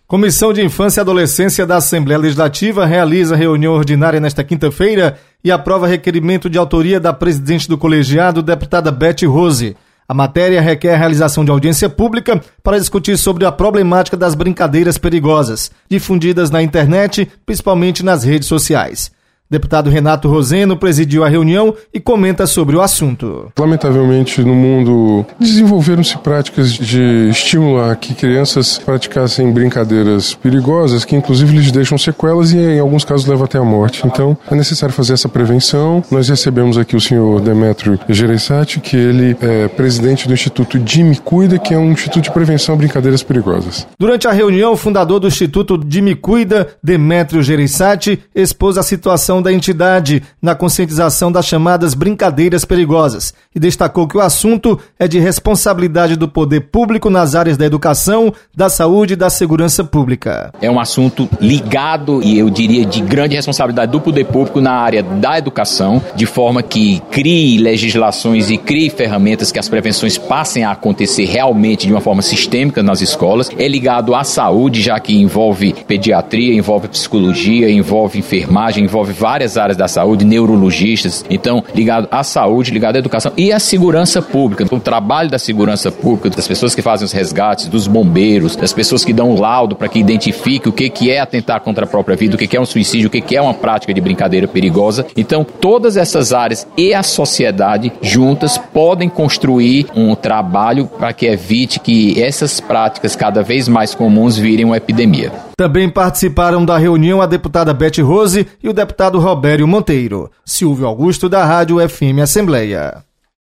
Comissão de Infância e Adolescência da Assembleia Legislativa realiza reunião ordinária nesta quinta-feira e aprova requerimento de autoria da presidente do colegiado, deputada Beth Rose. A matéria requer a realização de audiência pública para discutir sobre a problemática das brincadeiras perigosas, difundidas na internet, principalmente nas redes sociais. Deputado Renato Roseno presidiu a reunião e comenta sobre o assunto. Lamentavelmente, no mundo, desenvolveram-se práticas de estímulo a que crianças praticassem brincadeiras perigosas, que inclusive lhes deixam sequelas e em alguns casos levam até a morte. Então, é necessário fazer essa prevenção. Nós recebemos aqui o senhor Demétrio Gereissati, que ele é presidente do Instituto De Me Cuida, que é um instituto de prevenção a brincadeiras perigosas. Durante a reunião, o fundador do Instituto De Me Cuida, Demétrio Gereissati, expôs a situação da entidade na conscientização das chamadas brincadeiras perigosas e destacou que o assunto é de responsabilidade do poder público nas áreas da educação, da saúde e da segurança pública. É um assunto ligado e eu diria de grande responsabilidade do poder público na área da educação, de forma que crie legislações e crie ferramentas que as prevenções passem a acontecer realmente de uma forma sistêmica nas escolas. É ligado à saúde, já que envolve pediatria, envolve psicologia, envolve enfermagem, envolve várias áreas da saúde, neurologistas, então ligado à saúde, ligado à educação e à segurança pública. O trabalho da segurança pública, das pessoas que fazem os resgates, dos bombeiros, das pessoas que dão o laudo para que identifique o que é atentar contra a própria vida, o que é um suicídio, o que é uma prática de brincadeira perigosa. Então, todas essas áreas e a sociedade juntas podem construir um trabalho para que evite que essas práticas cada vez mais comuns virem uma epidemia. Também participaram da reunião a deputada Beth Rose e o deputado Robério Monteiro. Silvio Augusto, da Rádio FM Assembleia.